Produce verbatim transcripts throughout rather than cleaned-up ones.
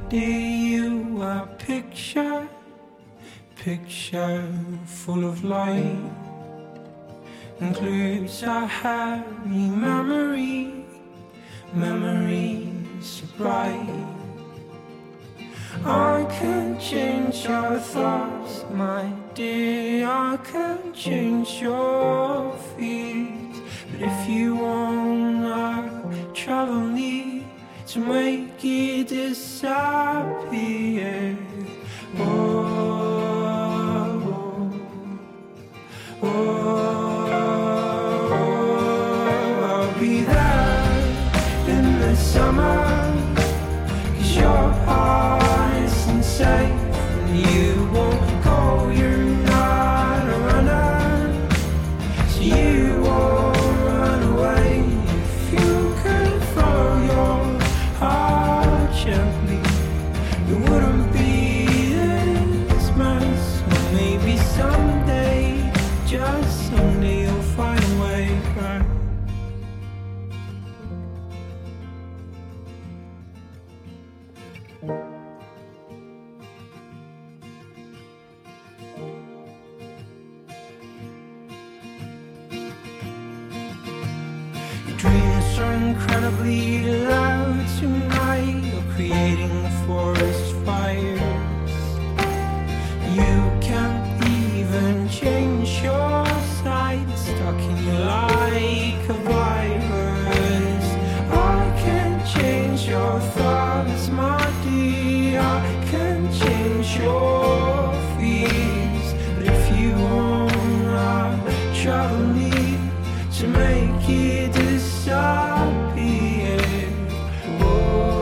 dear, you are a picture, picture full of light, and glues our happy memory, memories so bright. I can change your thoughts, my dear, I can change your fears, but if you wanna travel me to make it disappear, oh, oh, oh, I'll be there in the summer, 'cause your heart isn't safe, and you won't go, you're not a runner, so you won't run away. If you could throw your heart gently, it wouldn't be this mess. Or maybe someday, just someday, you'll find a way back. Your dreams are incredibly loud tonight. You're creating forest fires. You can't even change your side. Stuck in you like a virus. I can change your thoughts, my dear. I can change your fears, but if you wanna travel me to make it disappear, oh,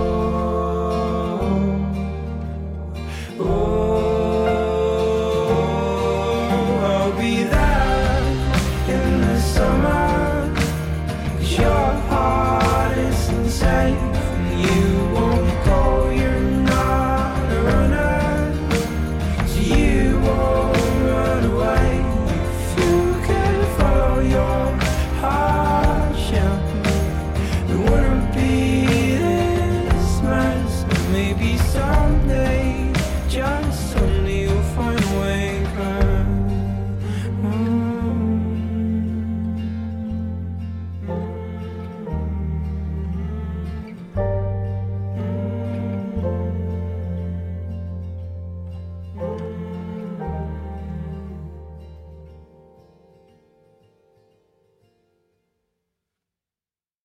oh, I'll be there in the summer, 'cause your heart isn't safe, and you won't go.